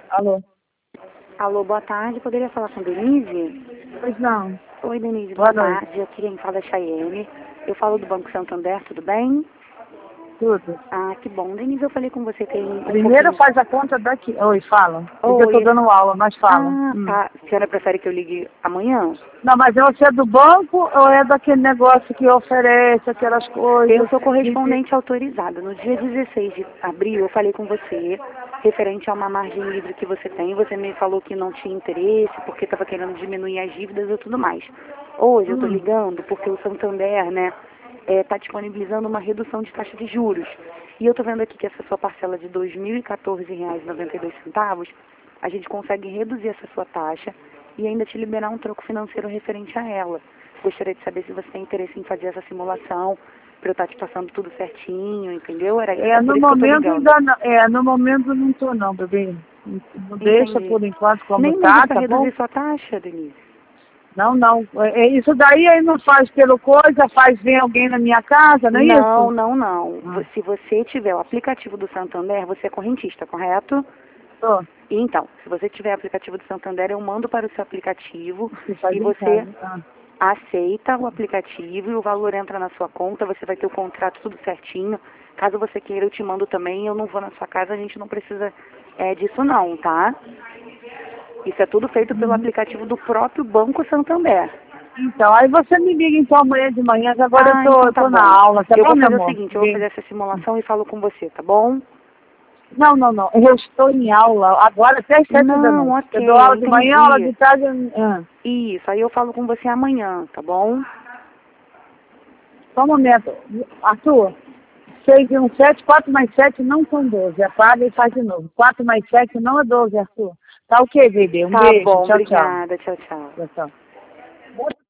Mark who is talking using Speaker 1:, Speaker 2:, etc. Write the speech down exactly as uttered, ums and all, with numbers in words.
Speaker 1: Alô?
Speaker 2: Alô, boa tarde. Poderia falar com Denise?
Speaker 1: Pois não.
Speaker 2: Oi, Denise.
Speaker 1: Boa
Speaker 2: Boa
Speaker 1: noite.
Speaker 2: tarde. Aqui quem fala é Chayenne. Eu falo do Banco Santander, tudo bem?
Speaker 1: Tudo.
Speaker 2: Ah, que bom. Denise, eu falei com você tem um
Speaker 1: Primeiro
Speaker 2: pouquinho...
Speaker 1: faz a conta daqui. Oi, fala. Porque eu tô
Speaker 2: Oi.
Speaker 1: dando aula, mas fala.
Speaker 2: Ah,
Speaker 1: Hum.
Speaker 2: tá. A senhora prefere que eu ligue amanhã?
Speaker 1: Não, mas você é do banco ou é daquele negócio que oferece aquelas coisas?
Speaker 2: Eu sou
Speaker 1: de- de-
Speaker 2: correspondente autorizada. No dia dezesseis de abril, eu falei com você, referente a uma margem livre que você tem. Você me falou que não tinha interesse, porque estava querendo diminuir as dívidas e tudo mais. Hoje eu estou
Speaker 1: Hum.
Speaker 2: ligando porque o Santander, né, está disponibilizando uma redução de taxa de juros. E eu estou vendo aqui que essa sua parcela de dois mil e quatorze reais e noventa e dois centavos, a gente consegue reduzir essa sua taxa e ainda te liberar um troco financeiro referente a ela. Gostaria de saber se você tem interesse em fazer essa simulação, para eu estar te passando tudo certinho, entendeu? Era,
Speaker 1: É,
Speaker 2: é por
Speaker 1: no
Speaker 2: isso que eu tô
Speaker 1: momento
Speaker 2: ligando.
Speaker 1: ainda não. É, no momento não tô não, bebê. Não deixa
Speaker 2: Entendi.
Speaker 1: por enquanto como
Speaker 2: Nem mesmo
Speaker 1: tá,
Speaker 2: para
Speaker 1: tá bom?
Speaker 2: reduzir sua taxa, Denise?
Speaker 1: Não, não. É, é isso daí aí não faz pelo coisa, faz vir alguém na minha casa, não é
Speaker 2: Não,
Speaker 1: isso?
Speaker 2: não, não.
Speaker 1: Ah,
Speaker 2: Vo- Se você tiver o aplicativo do Santander, você é correntista, correto?
Speaker 1: tô.
Speaker 2: Então, se você tiver o aplicativo do Santander, eu mando para o seu aplicativo
Speaker 1: Você faz
Speaker 2: e
Speaker 1: em
Speaker 2: você
Speaker 1: casa. Ah.
Speaker 2: aceita o aplicativo e o valor entra na sua conta, você vai ter o contrato tudo certinho. Caso você queira, eu te mando também, eu não vou na sua casa, a gente não precisa é, disso não, tá? Isso é tudo feito pelo
Speaker 1: Uhum.
Speaker 2: aplicativo do próprio Banco Santander.
Speaker 1: Então, aí você me liga então amanhã de manhã, que agora eu
Speaker 2: Ah,
Speaker 1: tô,
Speaker 2: então
Speaker 1: eu
Speaker 2: tá
Speaker 1: tô na
Speaker 2: bom.
Speaker 1: aula, tá
Speaker 2: Eu
Speaker 1: bom,
Speaker 2: vou
Speaker 1: meu
Speaker 2: fazer o
Speaker 1: amor?
Speaker 2: seguinte, eu vou
Speaker 1: Bem,
Speaker 2: fazer essa simulação e falo com você, tá bom?
Speaker 1: não, não, não, eu estou em aula, agora até as sete da
Speaker 2: Não,
Speaker 1: noite. Eu dou
Speaker 2: ok, eu
Speaker 1: aula de manhã, aula de
Speaker 2: entendi.
Speaker 1: tarde. Ah.
Speaker 2: Isso, aí eu falo com você amanhã, tá bom?
Speaker 1: Só um momento, Arthur, seis e um, sete, quatro mais sete não são doze, apaga e faz de novo. quatro mais sete não é doze, Arthur. Tá ok, bebê, um
Speaker 2: Tá
Speaker 1: beijo,
Speaker 2: bom,
Speaker 1: tchau, tchau.
Speaker 2: obrigada, tchau, tchau.
Speaker 1: Tchau, tchau.